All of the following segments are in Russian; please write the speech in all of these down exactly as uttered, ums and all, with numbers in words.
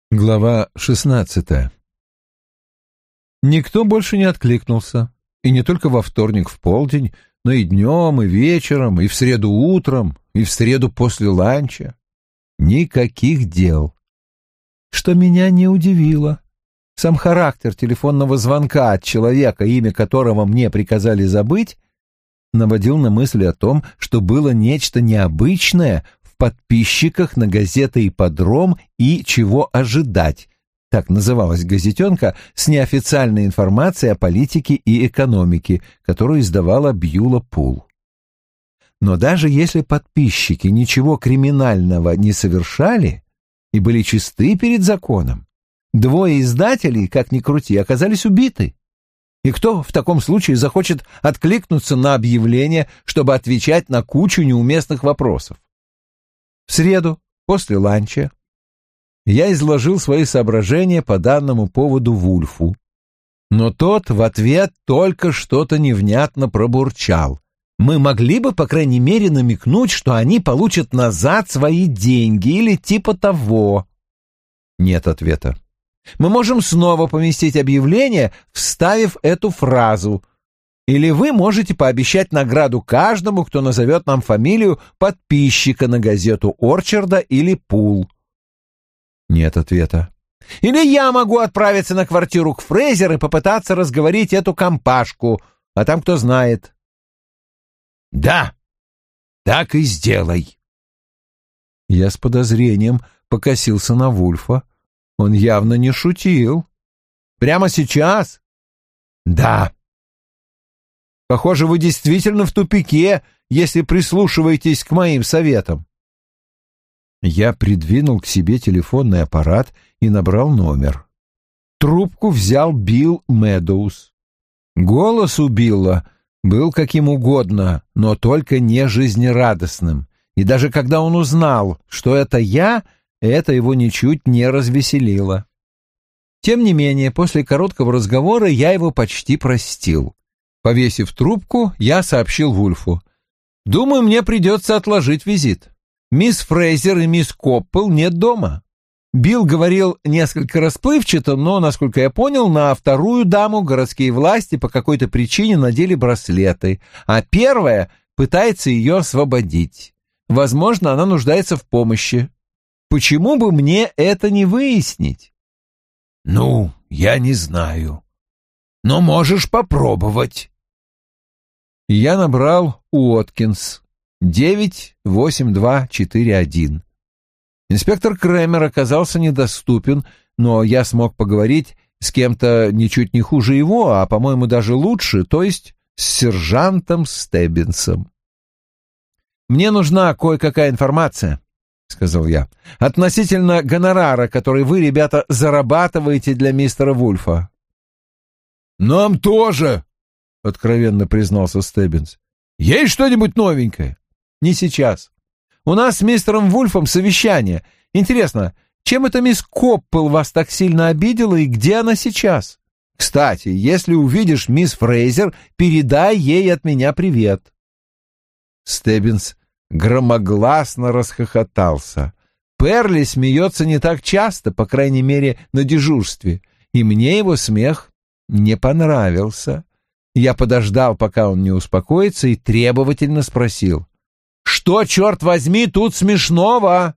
Глава шестнадцатая. Никто больше не откликнулся, и не только во вторник в полдень, но и днем, и вечером, и в среду утром, и в среду после ланча. Никаких дел. Что меня не удивило. Сам характер телефонного звонка от человека, имя которого мне приказали забыть, наводил на мысль о том, что было нечто необычное в подписчиках на газеты «Ипподром» и «Чего ожидать», так называлась газетенка с неофициальной информацией о политике и экономике, которую издавала Бьюла Пул. Но даже если подписчики ничего криминального не совершали и были чисты перед законом, двое издателей, как ни крути, оказались убиты. И кто в таком случае захочет откликнуться на объявление, чтобы отвечать на кучу неуместных вопросов? В среду, после ланча, я изложил свои соображения по данному поводу Вульфу, но тот в ответ только что-то невнятно пробурчал. Мы могли бы, по крайней мере, намекнуть, что они получат назад свои деньги или типа того. Нет ответа. Мы можем снова поместить объявление, вставив эту фразу. Или вы можете пообещать награду каждому, кто назовет нам фамилию подписчика на газету Орчарда или Пул. Нет ответа. Или я могу отправиться на квартиру к Фрейзер и попытаться разговорить эту компашку, а там кто знает. Да, так и сделай. Я с подозрением покосился на Вульфа. Он явно не шутил. Прямо сейчас? Да. Похоже, вы действительно в тупике, если прислушиваетесь к моим советам. Я придвинул к себе телефонный аппарат и набрал номер. Трубку взял Билл Медоуз. Голос у Билла был каким угодно, но только не жизнерадостным. И даже когда он узнал, что это я, это его ничуть не развеселило. Тем не менее, после короткого разговора я его почти простил. Повесив трубку, я сообщил Вульфу: «Думаю, мне придется отложить визит. Мисс Фрейзер и мисс Коппел нет дома». Билл говорил несколько расплывчато, но, насколько я понял, на вторую даму городские власти по какой-то причине надели браслеты, а первая пытается ее освободить. Возможно, она нуждается в помощи. Почему бы мне это не выяснить? Ну, я не знаю. Но можешь попробовать. Я набрал Уоткинс девять восемь два четыре один. Инспектор Крэмер оказался недоступен, но я смог поговорить с кем-то ничуть не хуже его, а, по-моему, даже лучше, то есть с сержантом Стеббинсом. «Мне нужна кое-какая информация», — сказал я, — «относительно гонорара, который вы, ребята, зарабатываете для мистера Вульфа». «Нам тоже», — откровенно признался Стеббинс. «Есть что-нибудь новенькое?» «Не сейчас. У нас с мистером Вульфом совещание. Интересно, чем эта мисс Коппел вас так сильно обидела и где она сейчас? Кстати, если увидишь мисс Фрейзер, передай ей от меня привет». Стеббинс громогласно расхохотался. Перли смеется не так часто, по крайней мере, на дежурстве, и мне его смех не понравился. Я подождал, пока он не успокоится, и требовательно спросил: «Что, черт возьми, тут смешного?»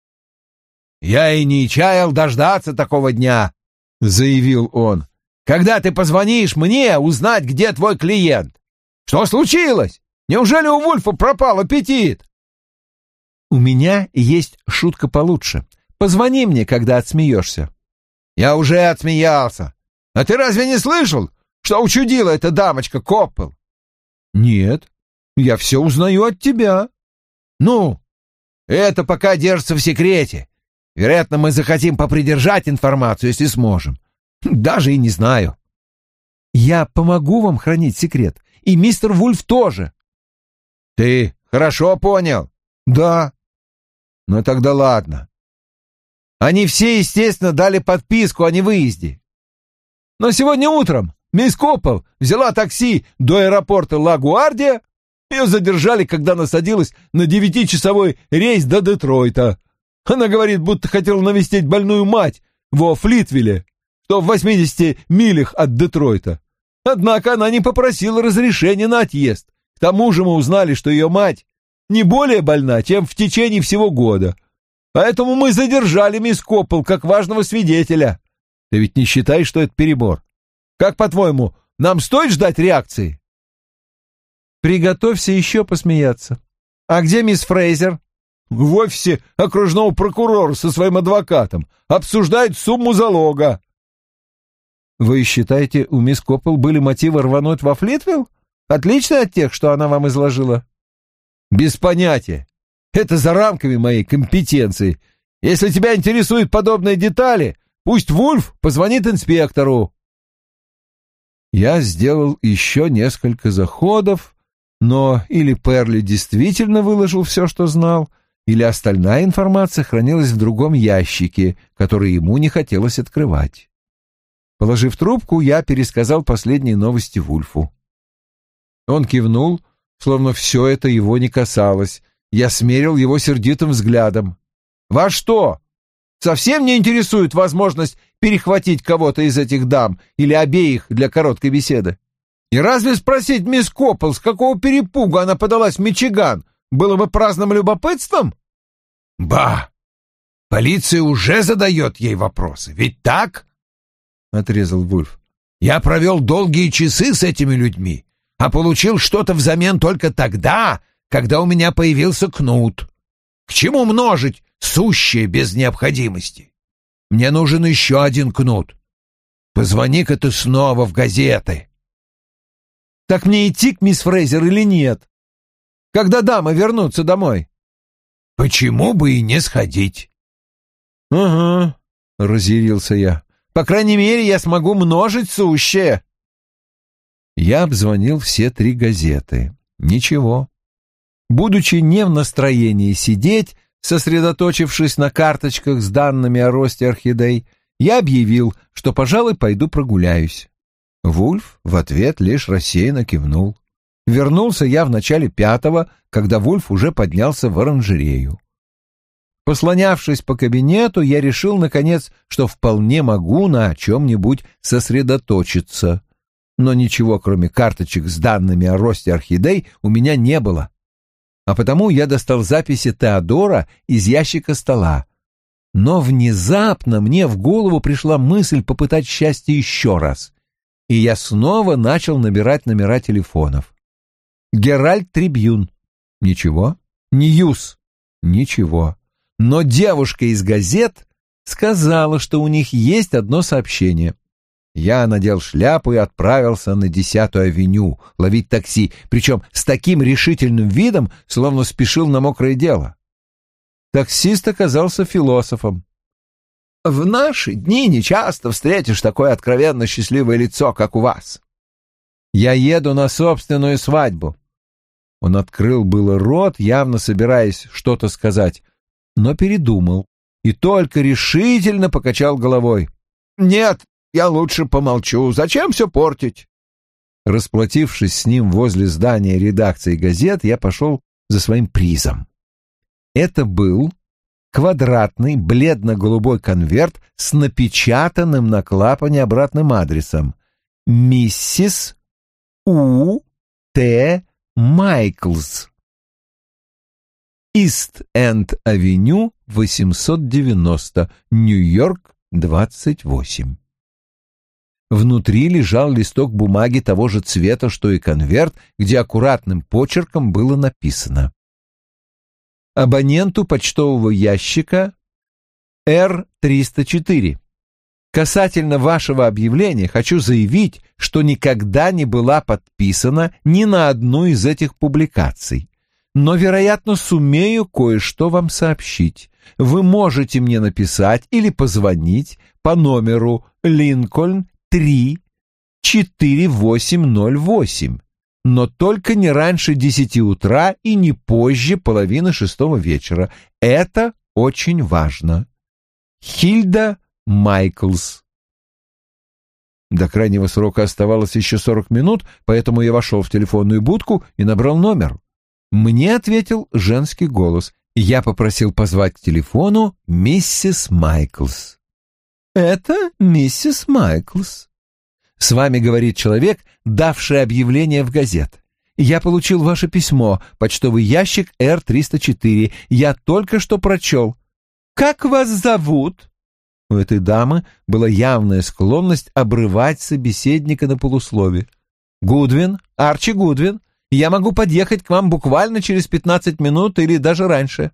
«Я и не чаял дождаться такого дня», — заявил он. «Когда ты позвонишь мне узнать, где твой клиент? Что случилось? Неужели у Вульфа пропал аппетит?» «У меня есть шутка получше. Позвони мне, когда отсмеешься». «Я уже отсмеялся. А ты разве не слышал, что учудила эта дамочка Коппел?» «Нет, я все узнаю от тебя». «Ну, это пока держится в секрете. Вероятно, мы захотим попридержать информацию, если сможем. Даже и не знаю». «Я помогу вам хранить секрет, и мистер Вульф тоже». «Ты хорошо понял?» «Да». «Ну тогда ладно. Они все, естественно, дали подписку о невыезде. Но сегодня утром мисс Коппел взяла такси до аэропорта Ла-Гуардия. Ее задержали, когда она садилась на девятичасовой рейс до Детройта. Она говорит, будто хотела навестить больную мать во Флитвилле, что в восьмидесяти милях от Детройта. Однако она не попросила разрешения на отъезд. К тому же мы узнали, что ее мать не более больна, чем в течение всего года. Поэтому мы задержали мисс Коппел как важного свидетеля. Ты ведь не считаешь, что это перебор? Как, по-твоему, нам стоит ждать реакции?» «Приготовься еще посмеяться. А где мисс Фрейзер?» «В офисе окружного прокурора со своим адвокатом. Обсуждает сумму залога». «Вы считаете, у мисс Коппел были мотивы рвануть во Флитвилл? Отлично от тех, что она вам изложила?» «Без понятия. Это за рамками моей компетенции. Если тебя интересуют подобные детали, пусть Вульф позвонит инспектору». Я сделал еще несколько заходов, но или Перли действительно выложил все, что знал, или остальная информация хранилась в другом ящике, который ему не хотелось открывать. Положив трубку, я пересказал последние новости Вульфу. Он кивнул, словно все это его не касалось. Я смерил его сердитым взглядом. «Вас что, совсем не интересует возможность перехватить кого-то из этих дам или обеих для короткой беседы? И разве спросить мисс Коппел, с какого перепугу она подалась в Мичиган, было бы праздным любопытством?» «Ба! Полиция уже задает ей вопросы, ведь так?» — отрезал Вульф. «Я провел долгие часы с этими людьми, а получил что-то взамен только тогда, когда у меня появился кнут. К чему множить сущее без необходимости? Мне нужен еще один кнут. Позвони-ка ты снова в газеты». «Так мне идти к мисс Фрейзер или нет? Когда дамы вернутся домой?» «Почему бы и не сходить?» «Угу», — разъярился я. «По крайней мере, я смогу множить сущее». Я обзвонил все три газеты. Ничего. Будучи не в настроении сидеть, сосредоточившись на карточках с данными о росте орхидей, я объявил, что, пожалуй, пойду прогуляюсь. Вульф в ответ лишь рассеянно кивнул. Вернулся я в начале пятого, когда Вульф уже поднялся в оранжерею. Послонявшись по кабинету, я решил, наконец, что вполне могу на чем-нибудь сосредоточиться. Но ничего, кроме карточек с данными о росте орхидей, у меня не было. А потому я достал записи Теодора из ящика стола. Но внезапно мне в голову пришла мысль попытать счастье еще раз. И я снова начал набирать номера телефонов. «Геральд Трибьюн». Ничего. «Ньюс». Ничего. Но девушка из газет сказала, что у них есть одно сообщение. Я надел шляпу и отправился на десятую авеню ловить такси, причем с таким решительным видом, словно спешил на мокрое дело. Таксист оказался философом. «В наши дни нечасто встретишь такое откровенно счастливое лицо, как у вас. Я еду на собственную свадьбу». Он открыл было рот, явно собираясь что-то сказать, но передумал и только решительно покачал головой. «Нет, я лучше помолчу. Зачем все портить?» Расплатившись с ним возле здания редакции газет, я пошел за своим призом. Это был квадратный бледно-голубой конверт с напечатанным на клапане обратным адресом: «Миссис У. Т. Майклс. Ист-Энд-Авеню, восемьсот девяносто, Нью-Йорк, двадцать восемь». Внутри лежал листок бумаги того же цвета, что и конверт, где аккуратным почерком было написано: «Абоненту почтового ящика Р триста четыре. Касательно вашего объявления хочу заявить, что никогда не была подписана ни на одну из этих публикаций, но, вероятно, сумею кое-что вам сообщить. Вы можете мне написать или позвонить по номеру Линкольн три четыре восемь ноль восемь, но только не раньше десяти утра и не позже половины шестого вечера. Это очень важно. Хильда Майклс». До крайнего срока оставалось еще сорок минут, поэтому я вошел в телефонную будку и набрал номер. Мне ответил женский голос, и я попросил позвать к телефону миссис Майклс. Это миссис Майклс. С вами говорит человек, давший объявление в газет. Я получил ваше письмо, почтовый ящик Р триста четыре. Я только что прочел. Как вас зовут?» У этой дамы была явная склонность обрывать собеседника на полуслове. «Гудвин, Арчи Гудвин. Я могу подъехать к вам буквально через пятнадцать минут или даже раньше».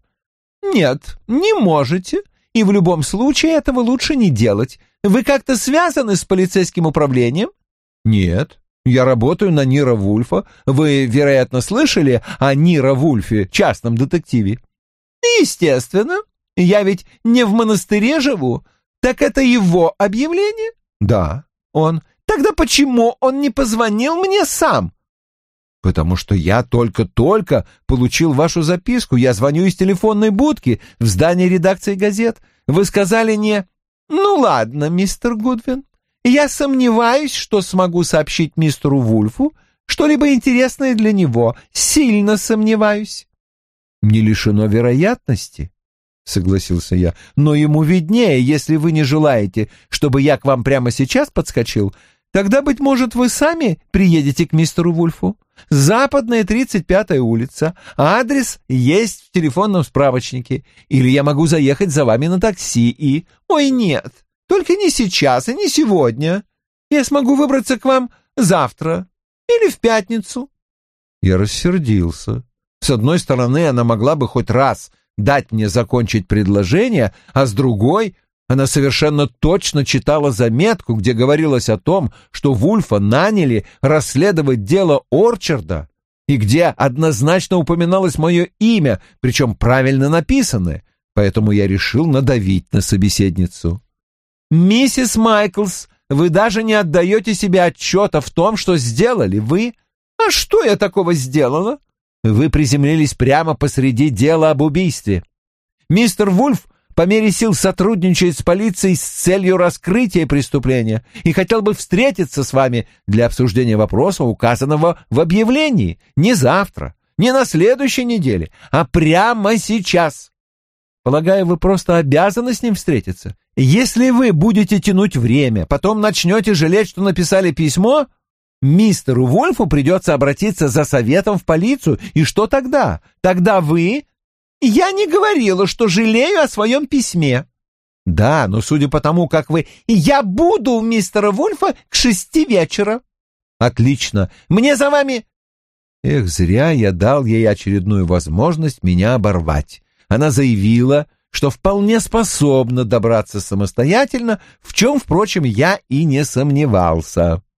«Нет, не можете. И в любом случае этого лучше не делать. Вы как-то связаны с полицейским управлением?» «Нет, я работаю на Ниро Вульфа. Вы, вероятно, слышали о Ниро Вульфе, частном детективе?» «Естественно. Я ведь не в монастыре живу. Так это его объявление?» «Да, он». «Тогда почему он не позвонил мне сам?» «Потому что я только-только получил вашу записку. Я звоню из телефонной будки в здании редакции газет. Вы сказали не...» «Ну ладно, мистер Гудвин. Я сомневаюсь, что смогу сообщить мистеру Вульфу что-либо интересное для него. Сильно сомневаюсь». «Не лишено вероятности», — согласился я. «Но ему виднее, если вы не желаете, чтобы я к вам прямо сейчас подскочил. Тогда, быть может, вы сами приедете к мистеру Вульфу. Западная тридцать пятая улица. Адрес есть в телефонном справочнике. Или я могу заехать за вами на такси и... Ой, нет, только не сейчас и не сегодня. Я смогу выбраться к вам завтра или в пятницу». Я рассердился. С одной стороны, она могла бы хоть раз дать мне закончить предложение, а с другой... Она совершенно точно читала заметку, где говорилось о том, что Вульфа наняли расследовать дело Орчарда, и где однозначно упоминалось мое имя, причем правильно написанное, поэтому я решил надавить на собеседницу. «Миссис Майклс, вы даже не отдаете себе отчета в том, что сделали вы. А что я такого сделала? Вы приземлились прямо посреди дела об убийстве. Мистер Вульф по мере сил сотрудничает с полицией с целью раскрытия преступления и хотел бы встретиться с вами для обсуждения вопроса, указанного в объявлении, не завтра, не на следующей неделе, а прямо сейчас. Полагаю, вы просто обязаны с ним встретиться. Если вы будете тянуть время, потом начнете жалеть, что написали письмо, мистеру Вульфу придется обратиться за советом в полицию, и что тогда? Тогда вы... «Я не говорила, что жалею о своем письме». «Да, но судя по тому, как вы...» «Я буду у мистера Вульфа к шести вечера». «Отлично. Мне за вами...» Эх, зря я дал ей очередную возможность меня оборвать. Она заявила, что вполне способна добраться самостоятельно, в чем, впрочем, я и не сомневался.